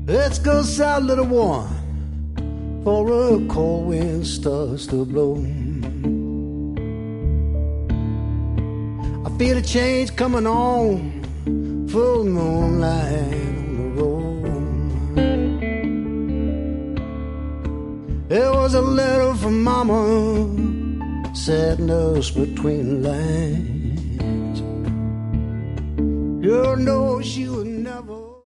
Let's go south, little one, for a cold wind starts to blow. I feel a change coming on, full moonlight on the road. There was a letter from Mama, sadness between the lines. You know she was